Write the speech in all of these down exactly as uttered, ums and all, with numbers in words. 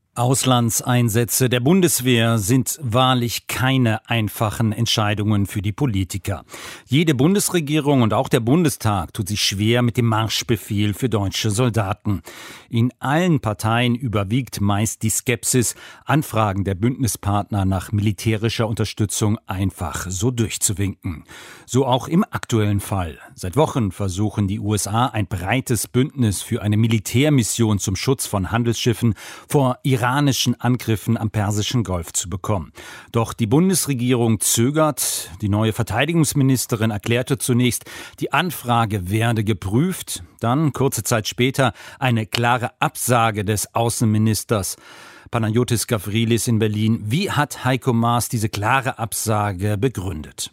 Auslandseinsätze der Bundeswehr sind wahrlich keine einfachen Entscheidungen für die Politiker. Jede Bundesregierung und auch der Bundestag tut sich schwer mit dem Marschbefehl für deutsche Soldaten. In allen Parteien überwiegt meist die Skepsis, Anfragen der Bündnispartner nach militärischer Unterstützung einfach so durchzuwinken. So auch im aktuellen Fall. Seit Wochen versuchen die U S A ein breites Bündnis für eine Militärmission zum Schutz von Handelsschiffen vor iranischen Angriffen am Persischen Golf zu bekommen. Doch die Bundesregierung zögert. Die neue Verteidigungsministerin erklärte zunächst, die Anfrage werde geprüft. Dann, kurze Zeit später, eine klare Absage des Außenministers Panayotis Gavrilis in Berlin. Wie hat Heiko Maas diese klare Absage begründet?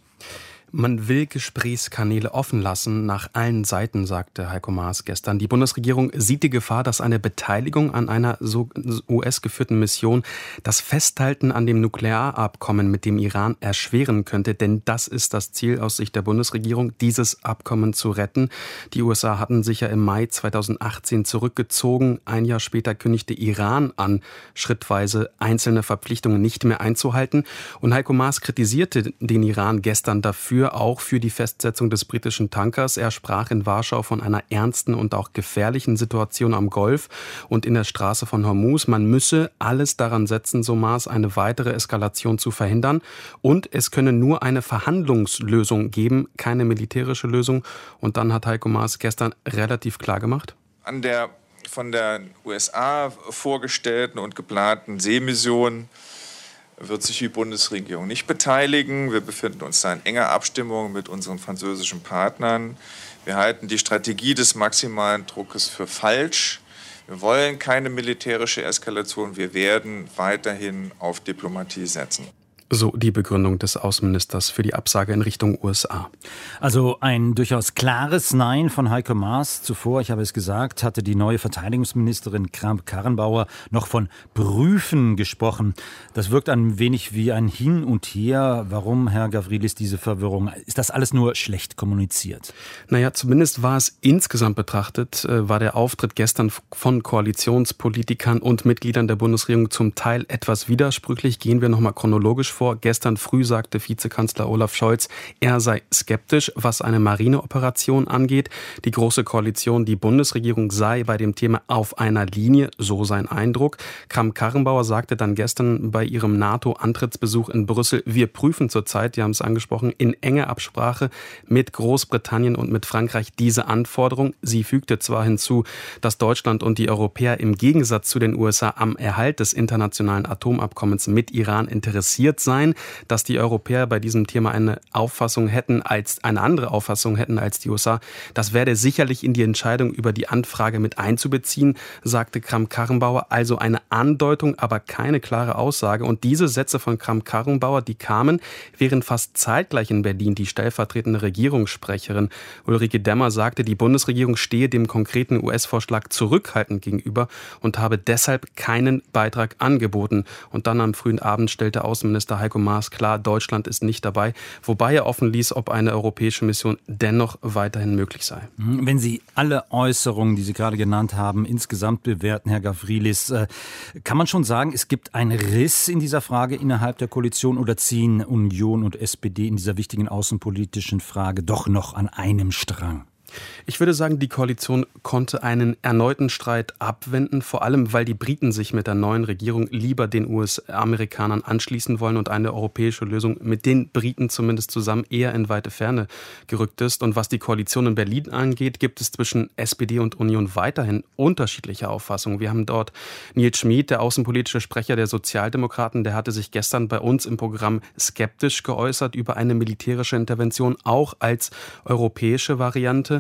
Man will Gesprächskanäle offen lassen nach allen Seiten, sagte Heiko Maas gestern. Die Bundesregierung sieht die Gefahr, dass eine Beteiligung an einer so U S-geführten Mission das Festhalten an dem Nuklearabkommen mit dem Iran erschweren könnte. Denn das ist das Ziel aus Sicht der Bundesregierung, dieses Abkommen zu retten. Die U S A hatten sich ja im Mai zweitausendachtzehn zurückgezogen. Ein Jahr später kündigte Iran an, schrittweise einzelne Verpflichtungen nicht mehr einzuhalten. Und Heiko Maas kritisierte den Iran gestern dafür, auch für die Festsetzung des britischen Tankers. Er sprach in Warschau von einer ernsten und auch gefährlichen Situation am Golf und in der Straße von Hormuz. Man müsse alles daran setzen, so Maas, eine weitere Eskalation zu verhindern. Und es könne nur eine Verhandlungslösung geben, keine militärische Lösung. Und dann hat Heiko Maas gestern relativ klar gemacht: An der von der U S A vorgestellten und geplanten Seemission wird sich die Bundesregierung nicht beteiligen. Wir befinden uns da in enger Abstimmung mit unseren französischen Partnern. Wir halten die Strategie des maximalen Druckes für falsch. Wir wollen keine militärische Eskalation. Wir werden weiterhin auf Diplomatie setzen. So die Begründung des Außenministers für die Absage in Richtung U S A. Also ein durchaus klares Nein von Heiko Maas. Zuvor, ich habe es gesagt, hatte die neue Verteidigungsministerin Kramp-Karrenbauer noch von Prüfen gesprochen. Das wirkt ein wenig wie ein Hin und Her. Warum, Herr Gavrilis, diese Verwirrung? Ist das alles nur schlecht kommuniziert? Naja, zumindest war es insgesamt betrachtet, äh, war der Auftritt gestern von Koalitionspolitikern und Mitgliedern der Bundesregierung zum Teil etwas widersprüchlich. Gehen wir nochmal chronologisch vor. Gestern früh sagte Vizekanzler Olaf Scholz, er sei skeptisch, was eine Marineoperation angeht. Die Große Koalition, die Bundesregierung sei bei dem Thema auf einer Linie, so sein Eindruck. Kramp-Karrenbauer sagte dann gestern bei ihrem NATO-Antrittsbesuch in Brüssel, wir prüfen zurzeit, die haben es angesprochen, in enger Absprache mit Großbritannien und mit Frankreich diese Anforderung. Sie fügte zwar hinzu, dass Deutschland und die Europäer im Gegensatz zu den U S A am Erhalt des internationalen Atomabkommens mit Iran interessiert sein, dass die Europäer bei diesem Thema eine Auffassung hätten, als eine andere Auffassung hätten als die U S A. Das werde sicherlich in die Entscheidung über die Anfrage mit einzubeziehen, sagte Kramp-Karrenbauer. Also eine Andeutung, aber keine klare Aussage. Und diese Sätze von Kramp-Karrenbauer, die kamen, während fast zeitgleich in Berlin die stellvertretende Regierungssprecherin Ulrike Demmer sagte, die Bundesregierung stehe dem konkreten U S-Vorschlag zurückhaltend gegenüber und habe deshalb keinen Beitrag angeboten. Und dann am frühen Abend stellte Außenminister Heiko Maas klar, Deutschland ist nicht dabei, wobei er offen ließ, ob eine europäische Mission dennoch weiterhin möglich sei. Wenn Sie alle Äußerungen, die Sie gerade genannt haben, insgesamt bewerten, Herr Gavrilis, kann man schon sagen, es gibt einen Riss in dieser Frage innerhalb der Koalition oder ziehen Union und S P D in dieser wichtigen außenpolitischen Frage doch noch an einem Strang? Ich würde sagen, die Koalition konnte einen erneuten Streit abwenden, vor allem weil die Briten sich mit der neuen Regierung lieber den U S-Amerikanern anschließen wollen und eine europäische Lösung mit den Briten zumindest zusammen eher in weite Ferne gerückt ist. Und was die Koalition in Berlin angeht, gibt es zwischen S P D und Union weiterhin unterschiedliche Auffassungen. Wir haben dort Nils Schmid, der außenpolitische Sprecher der Sozialdemokraten, der hatte sich gestern bei uns im Programm skeptisch geäußert über eine militärische Intervention, auch als europäische Variante.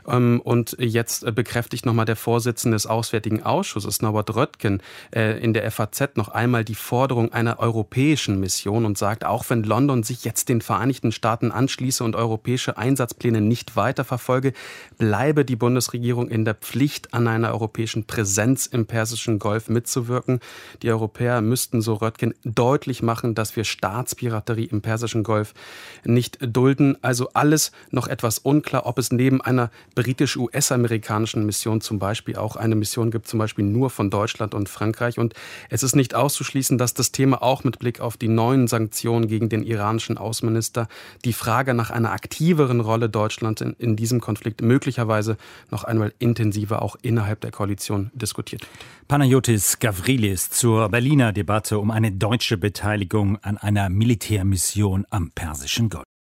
Und jetzt bekräftigt nochmal der Vorsitzende des Auswärtigen Ausschusses, Norbert Röttgen, in der F A Z noch einmal die Forderung einer europäischen Mission und sagt, auch wenn London sich jetzt den Vereinigten Staaten anschließe und europäische Einsatzpläne nicht weiterverfolge, bleibe die Bundesregierung in der Pflicht, an einer europäischen Präsenz im Persischen Golf mitzuwirken. Die Europäer müssten, so Röttgen, deutlich machen, dass wir Staatspiraterie im Persischen Golf nicht dulden. Also alles noch etwas unklar, ob es neben einer britisch-U S-amerikanischen Mission zum Beispiel auch eine Mission gibt, zum Beispiel nur von Deutschland und Frankreich. Und es ist nicht auszuschließen, dass das Thema auch mit Blick auf die neuen Sanktionen gegen den iranischen Außenminister, die Frage nach einer aktiveren Rolle Deutschlands in, in diesem Konflikt möglicherweise noch einmal intensiver auch innerhalb der Koalition diskutiert wird. Panayotis Gavrilis zur Berliner Debatte um eine deutsche Beteiligung an einer Militärmission am Persischen Golf.